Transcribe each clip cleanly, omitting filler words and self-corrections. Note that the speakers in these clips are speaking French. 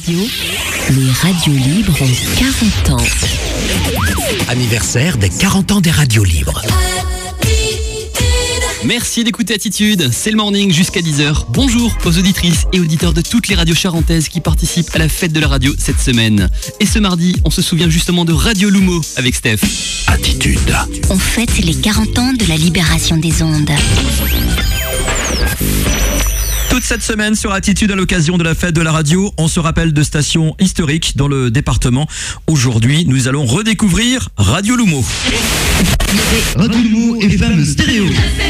Les radios libres ont 40 ans. Anniversaire des 40 ans des radios libres. Merci d'écouter Attitude, c'est le morning jusqu'à 10h. Bonjour aux auditrices et auditeurs de toutes les radios charentaises qui participent à la fête de la radio cette semaine. Et ce mardi, on se souvient justement de Radio Lumo avec Steph. Attitude. On fête les 40 ans de la libération des ondes. Toute cette semaine sur Attitude à l'occasion de la fête de la radio, on se rappelle de stations historiques dans le département. Aujourd'hui, nous allons redécouvrir Radio Lumo. Radio Lumo FM stéréo.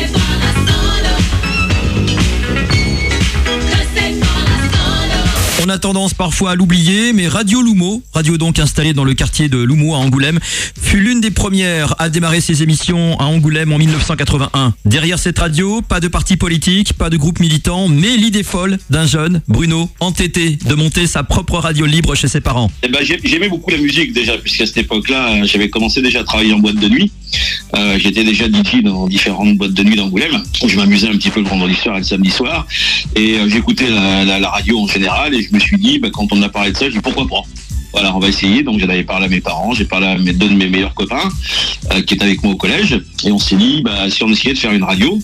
On a tendance parfois à l'oublier, mais Radio Lumo, radio donc installée dans le quartier de Lumo à Angoulême, fut l'une des premières à démarrer ses émissions à Angoulême en 1981. Derrière cette radio, pas de parti politique, pas de groupe militant, mais l'idée folle d'un jeune, Bruno, entêté de monter sa propre radio libre chez ses parents. J'aimais beaucoup la musique déjà, puisqu'à cette époque-là, j'avais commencé déjà à travailler en boîte de nuit. J'étais déjà DJ dans différentes boîtes de nuit d'Angoulême. Je m'amusais un petit peu le vendredi soir et le samedi soir. Et j'écoutais la radio en général et je me suis dit, quand on a parlé de ça, je dis pourquoi pas. Voilà, on va essayer. Donc j'en avais parlé à mes parents, j'ai parlé à deux de mes meilleurs copains qui étaient avec moi au collège. Et on s'est dit, si on essayait de faire une radio,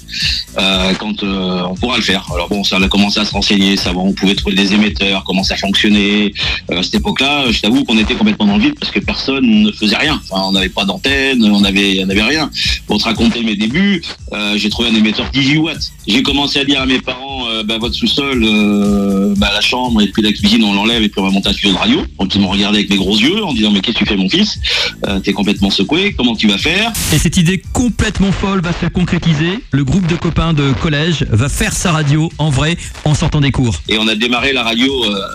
on pourra le faire. Alors bon, ça on a commencé à se renseigner, savoir où on pouvait trouver des émetteurs, comment ça fonctionnait. À cette époque-là, je t'avoue qu'on était complètement dans le vide parce que personne ne faisait rien. Enfin, on n'avait pas d'antenne, on n'avait rien. Pour te raconter mes débuts, j'ai trouvé un émetteur 18 watts. J'ai commencé à dire à mes parents, votre sous-sol, la chambre et puis la cuisine, on l'enlève et puis on va monter un studio de radio. Donc ils m'ont regardé avec mes gros yeux en disant, mais qu'est-ce que tu fais mon fils? T'es complètement secoué, comment tu vas faire? Et cette idée complètement folle va se concrétiser. Le groupe de copains de collège va faire sa radio en vrai en sortant des cours. Et on a démarré la radio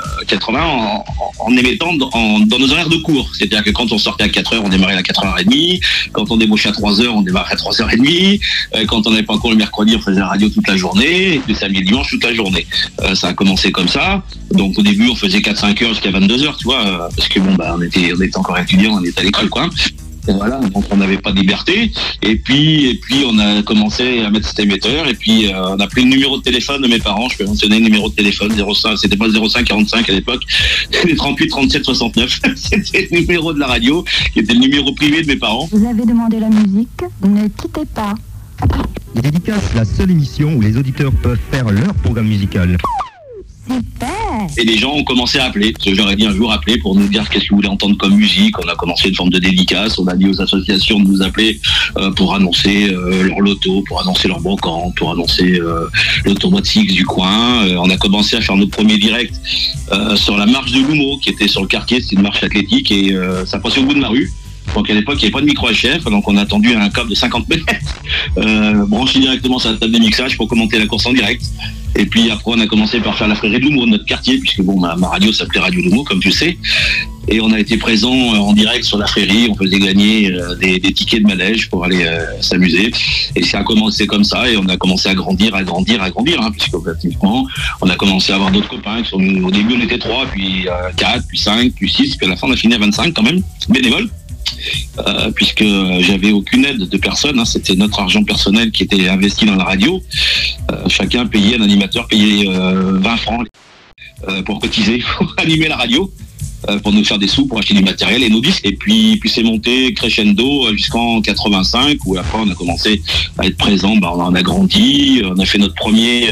80 en émettant dans nos horaires de cours. C'est-à-dire que quand on sortait à 4h, on démarrait à 4h30. Quand on débauchait à 3h, on démarrait à 3h30. Quand on n'avait pas encore le mercredi, on faisait la radio toute la journée. Et le samedi et dimanche, toute la journée. Ça a commencé comme ça. Donc au début, on faisait 4-5 heures jusqu'à 22h, tu vois. Parce que on était encore étudiants, on était à l'école, quoi. Et voilà, donc on n'avait pas de liberté. Et puis on a commencé à mettre cet émetteur. Et puis on a pris le numéro de téléphone de mes parents. Je peux mentionner le numéro de téléphone 05. C'était pas 05 45 à l'époque. C'était 38 37 69. C'était le numéro de la radio, qui était le numéro privé de mes parents. Vous avez demandé la musique, ne quittez pas. Les dédicaces, la seule émission où les auditeurs peuvent faire leur programme musical. Super. Et les gens ont commencé à appeler. J'aurais dit un jour appeler pour nous dire qu'est-ce qu'ils voulaient entendre comme musique. On a commencé une forme de dédicace. On a dit aux associations de nous appeler pour annoncer leur loto, pour annoncer leur brocante, pour annoncer le tournoi de Six du coin. On a commencé à faire nos premiers directs sur la marche de Lumo, qui était sur le quartier. C'était une marche athlétique et ça passait au bout de la rue. Donc à l'époque, il n'y avait pas de micro HF, donc on a attendu un câble de 50 mètres, branché directement sur la table de mixage pour commenter la course en direct. Et puis après, on a commencé par faire la frérie de Lumo de notre quartier, puisque ma radio s'appelait Radio Lumo, comme tu sais. Et on a été présent en direct sur la frérie, on faisait gagner des tickets de manège pour aller s'amuser. Et ça a commencé comme ça, et on a commencé à grandir, puisque pratiquement, on a commencé à avoir d'autres copains. Au début, on était 3, puis 4, puis 5, puis 6, puis à la fin, on a fini à 25 quand même, bénévoles. Puisque j'avais aucune aide de personne, c'était notre argent personnel qui était investi dans la radio. Chacun payait, un animateur payait 20 francs pour cotiser, pour animer la radio, pour nous faire des sous, pour acheter du matériel et nos disques. Et puis c'est monté crescendo jusqu'en 85, où après on a commencé à être présent. On a grandi, on a fait notre premier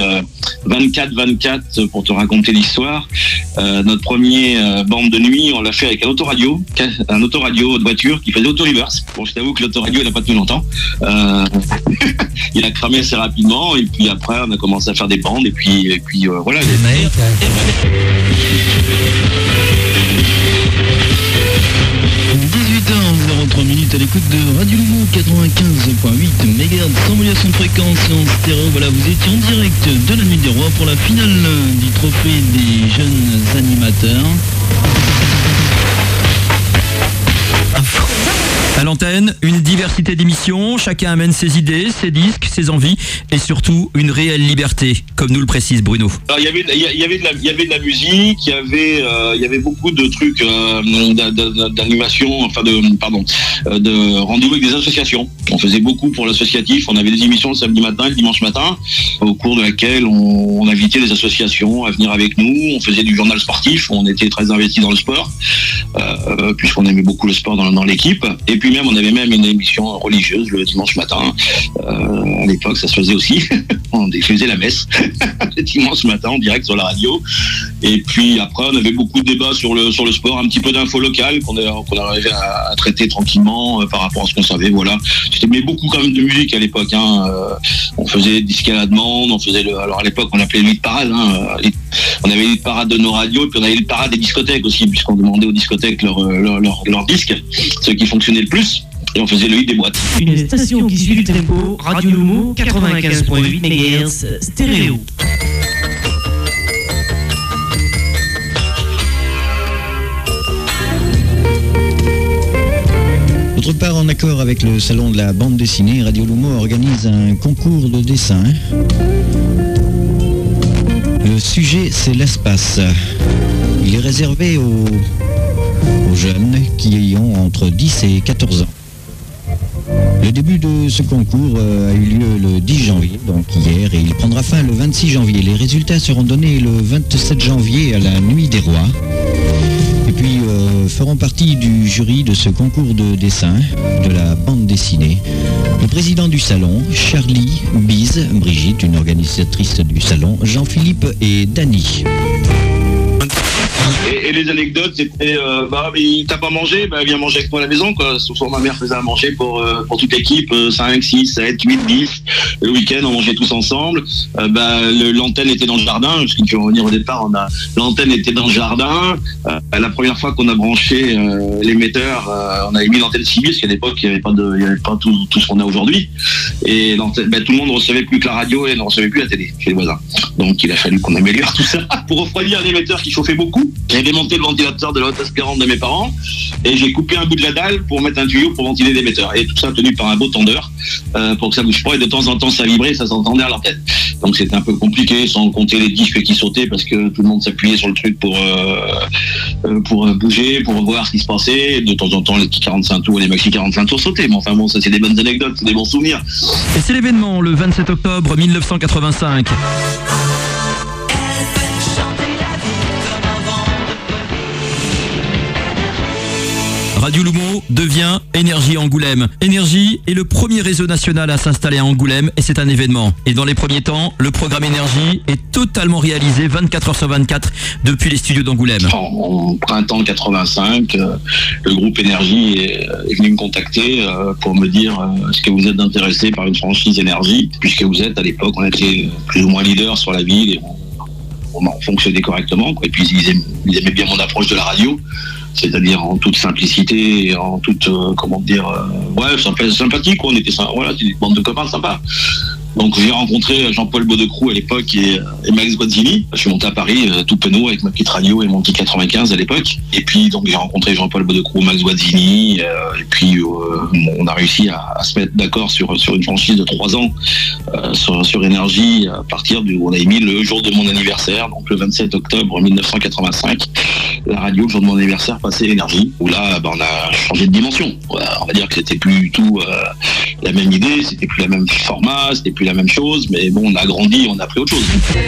24-24 pour te raconter l'histoire. Notre premier bande de nuit, on l'a fait avec un autoradio de voiture qui faisait auto-reverse. Bon, je t'avoue que l'autoradio, il n'a pas tenu longtemps. Il a cramé assez rapidement, et puis après, on a commencé à faire des bandes, et puis voilà. 18h03 minutes à l'écoute de Radio Lumo 95.8 MHz sans modulation de fréquence en stéréo. Voilà, vous étiez en direct de la Nuit des Rois pour la finale du trophée des jeunes animateurs. À l'antenne, une diversité d'émissions, chacun amène ses idées, ses disques, ses envies et surtout une réelle liberté, comme nous le précise Bruno. Alors, il y avait de la musique, il y avait beaucoup de trucs d'animation, de rendez-vous avec des associations. On faisait beaucoup pour l'associatif, on avait des émissions le samedi matin, le dimanche matin, au cours de laquelle on invitait les associations à venir avec nous. On faisait du journal sportif, on était très investis dans le sport, puisqu'on aimait beaucoup le sport dans l'équipe. Et puis on avait même une émission religieuse le dimanche matin. À l'époque, ça se faisait aussi. On diffusait la messe le dimanche matin en direct sur la radio. Et puis après, on avait beaucoup de débats sur le sport, un petit peu d'infos locales qu'on arrivait à traiter tranquillement par rapport à ce qu'on savait. Voilà. Mais beaucoup quand même de musique à l'époque. On faisait des disques à la demande. Alors à l'époque, on appelait les parades. On avait les parades de nos radios, et puis on avait les parades des discothèques aussi, puisqu'on demandait aux discothèques leurs disques, ceux qui fonctionnaient le plus. Et on faisait le hit des boîtes. Une station qui suit le tempo, Radio Lumo, 95.8 MHz, stéréo. D'autre part, en accord avec le salon de la bande dessinée, Radio Lumo organise un concours de dessin. Le sujet, c'est l'espace. Il est réservé aux jeunes qui ont entre 10 et 14 ans. Le début de ce concours a eu lieu le 10 janvier, donc hier, et il prendra fin le 26 janvier. Les résultats seront donnés le 27 janvier à la Nuit des Rois. Et puis feront partie du jury de ce concours de dessin de la bande dessinée le président du salon, Charlie, Bise, Brigitte, une organisatrice du salon, Jean-Philippe et Dany. Et les anecdotes, c'était mais t'as pas mangé, viens manger avec moi à la maison, quoi. Souvent ma mère faisait à manger pour toute l'équipe, 5, 6, 7, 8, 10. Le week-end, on mangeait tous ensemble. L'antenne était dans le jardin, parce qu'il faut revenir au départ, l'antenne était dans le jardin. La première fois qu'on a branché l'émetteur, on avait mis l'antenne civile, parce qu'à l'époque, il n'y avait pas tout ce qu'on a aujourd'hui. Et tout le monde ne recevait plus que la radio et ne recevait plus la télé chez les voisins. Donc il a fallu qu'on améliore tout ça. Pour refroidir l'émetteur qui chauffait beaucoup, j'ai démonté le ventilateur de la Lotus 40 de mes parents et j'ai coupé un bout de la dalle pour mettre un tuyau pour ventiler l'émetteur. Et tout ça tenu par un beau tendeur pour que ça bouge pas, et de temps en temps ça vibrait, ça s'entendait à l'antenne. Donc c'était un peu compliqué, sans compter les disques qui sautaient, parce que tout le monde s'appuyait sur le truc pour bouger, pour voir ce qui se passait. Et de temps en temps les petits 45 tours et les maxi 45 tours sautaient. Mais enfin bon, ça c'est des bonnes anecdotes, c'est des bons souvenirs. Et c'est l'événement le 27 octobre 1985. Radio Lumo devient Énergie Angoulême. Énergie est le premier réseau national à s'installer à Angoulême et c'est un événement. Et dans les premiers temps, le programme Énergie est totalement réalisé 24h sur 24 depuis les studios d'Angoulême. En printemps 85, le groupe Énergie est venu me contacter pour me dire est-ce que vous êtes intéressé par une franchise Énergie, puisque vous êtes à l'époque, on était plus ou moins leader sur la ville et on fonctionnait correctement, quoi. Et puis ils aimaient bien mon approche de la radio. C'est-à-dire en toute simplicité et en toute, sympathie, quoi. On était c'était une bande de copains sympas. Donc j'ai rencontré Jean-Paul Baudecroux à l'époque et Max Guazzini. Je suis monté à Paris tout penaud avec ma petite radio et mon petit 95 à l'époque. Et puis donc j'ai rencontré Jean-Paul Baudecroux, Max Guazzini, et puis on a réussi à se mettre d'accord sur une franchise de 3 ans sur Énergie à partir on avait mis le jour de mon anniversaire, donc le 27 octobre 1985. La radio, le jour de mon anniversaire, passait Énergie, où là on a changé de dimension. On va dire que c'était plus du tout la même idée, c'était plus la même format, c'était plus la même chose, mais bon, on a grandi, on a pris autre chose.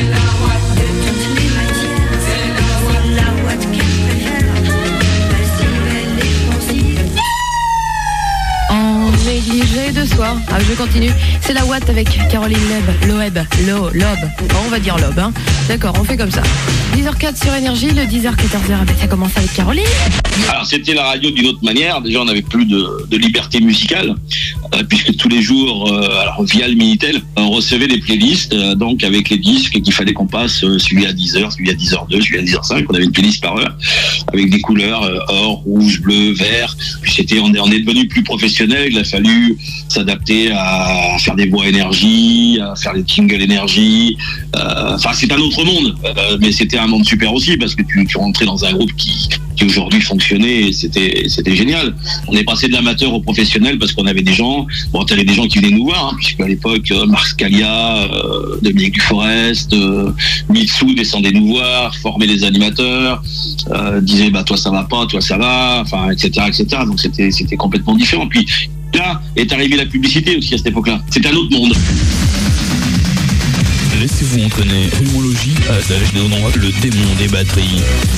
Négligé de soir. Ah, je continue. C'est la Watt avec Caroline Loeb. On va dire Loeb, hein. D'accord, on fait comme ça. 10h04 sur Énergie, le 10h-14h, ça commence avec Caroline. Alors c'était la radio d'une autre manière. Déjà on n'avait plus de liberté musicale, puisque tous les jours, via le Minitel, on recevait des playlists, donc avec les disques qu'il fallait qu'on passe, celui à 10h, celui à 10h02, celui à 10h05. On avait une playlist par heure, avec des couleurs or, rouge, bleu, vert. Puis on est devenu plus professionnel. Il a fallu s'adapter à faire des voix Énergie, à faire des jingles Énergie. C'est un autre monde, mais c'était un monde super aussi, parce que tu rentrais dans un groupe qui aujourd'hui fonctionnait, et c'était génial. On est passé de l'amateur au professionnel parce qu'on avait des gens, t'avais des gens qui venaient nous voir, hein, puisqu'à l'époque, Marc Scalia, Dominique Duforest, Mitsou descendaient nous voir, formaient les animateurs, disaient toi ça va pas, toi ça va, enfin etc. Donc c'était complètement différent. Puis là est arrivée la publicité aussi à cette époque-là. C'était un autre monde. Laissez-vous entraîner. Rumologie, adage donnant le démon des batteries.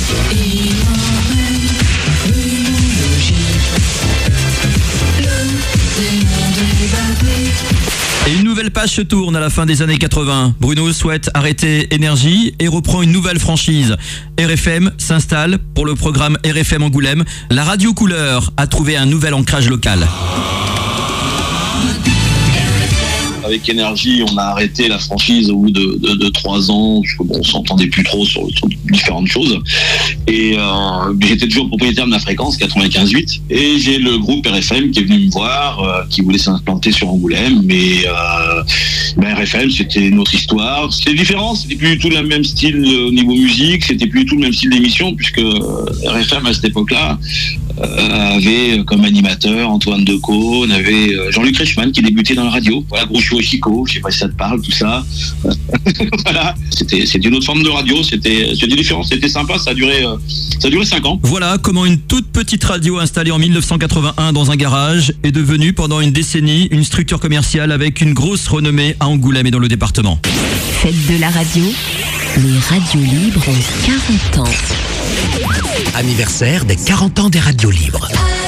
Et une nouvelle page se tourne à la fin des années 80. Bruno souhaite arrêter Énergie et reprend une nouvelle franchise. RFM s'installe pour le programme RFM Angoulême. La radio couleur a trouvé un nouvel ancrage local. Avec Énergie, on a arrêté la franchise au bout de 3 ans, parce qu'on s'entendait plus trop sur différentes choses. Et j'étais toujours propriétaire de ma fréquence, 95.8. Et j'ai le groupe RFM qui est venu me voir, qui voulait s'implanter sur Angoulême. Mais RFM, c'était une autre histoire. C'était différent, c'était plus du tout le même style au niveau musique, c'était plus du tout le même style d'émission, puisque RFM, à cette époque-là, avait comme animateur Antoine Decaux, on avait Jean-Luc Reichmann qui débutait dans la radio. Voilà, Groucho et Chico, je sais pas si ça te parle, tout ça. Voilà, c'était une autre forme de radio, c'était différent, c'était sympa, ça a duré 5 ans. Voilà comment une toute petite radio installée en 1981 dans un garage est devenue pendant une décennie une structure commerciale avec une grosse renommée à Angoulême et dans le département. Faites de la radio, les radios libres ont 40 ans. Anniversaire des 40 ans des radios libres.